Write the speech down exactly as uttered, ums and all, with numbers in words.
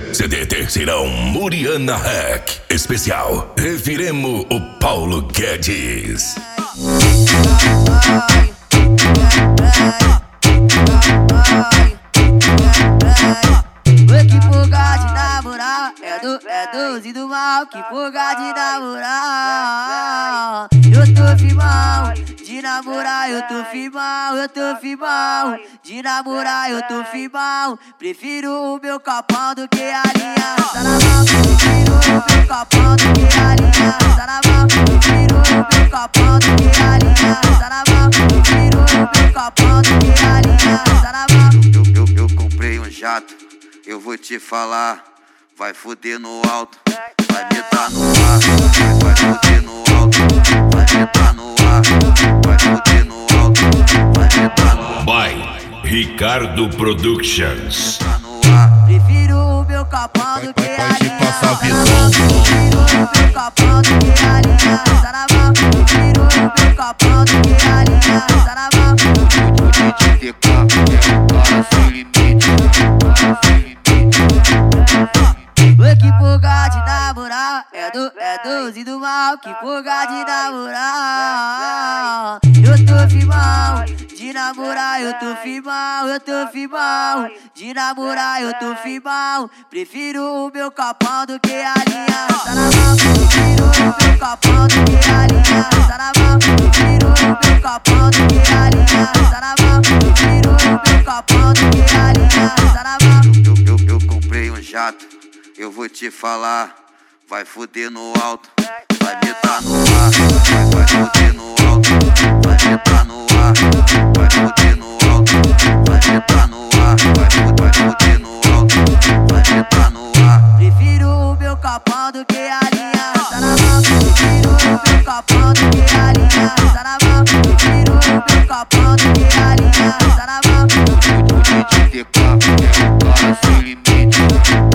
C D Terceirão Muriana Hack. Especial Reviremos o Paulo Guedes. Que fuga de namorar, é do, é doze do mal. Que fuga de namorar, eu tô firmão. De namorar eu tô firmão, eu tô firmão. De namorar eu tô firmão. Prefiro o meu copão do que a aliança na mão. Prefiro o meu copão do que a aliança na mão. Prefiro o meu copão do que a aliança na mão. Prefiro o meu copão do que a aliança na mão. Eu, eu, eu comprei um jato, eu vou te falar, vai foder no alto, vai me dar no ar, vai foder no alto, vai me dar no ar, vai foder no alto, vai me dar no ar. By Ricardo Productions. Prefiro o meu copão do que a aliança na mão. Prefiro o meu copão do que a aliança na mão. Prefiro o meu copão do que a aliança na mão. O D J T K é um cara sem limite, cara sem limite. Que fuga de namorar, é do, é doze do mal. Que fuga de namorar, eu tô firmão. De namorar eu tô firmão, eu tô firmão. De namorar eu tô firmão. Prefiro o meu copão do que a aliança na mão. Prefiro o meu copão do que a aliança na mão. Prefiro o meu copão do que a aliança na mão. Prefiro o meu copão do que a aliança na mão. Eu, eu, eu comprei um jato, eu vou te falar, vai foder no alto, vai me dar no ar, vai, vai foder no alto, vai me dar no ar, vai foder no alto, vai me dar no ar, vai, vai foder no alto, vai me dar no ar. Prefiro o meu copão do que a aliança na mão. Prefiro o meu copão do que a aliança na mão. Prefiro o meu copão do que a aliança na mão. O D J T K é um cara sem limite.